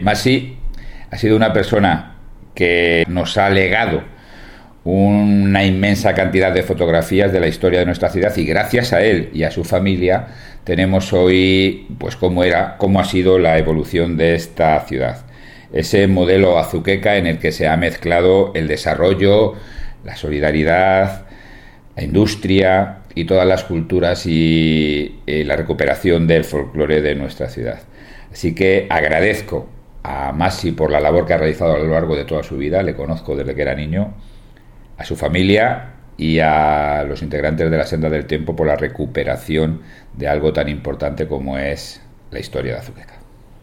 Masi ha sido una persona que nos ha legado una inmensa cantidad de fotografías de la historia de nuestra ciudad, y gracias a él y a su familia tenemos hoy pues cómo ha sido la evolución de esta ciudad. Ese modelo azuqueca en el que se ha mezclado el desarrollo, la solidaridad, la industria y todas las culturas y la recuperación del folclore de nuestra ciudad. Así que agradezco a Masi por la labor que ha realizado a lo largo de toda su vida, le conozco desde que era niño, a su familia y a los integrantes de la Senda del Tiempo por la recuperación de algo tan importante como es la historia de Azuqueca.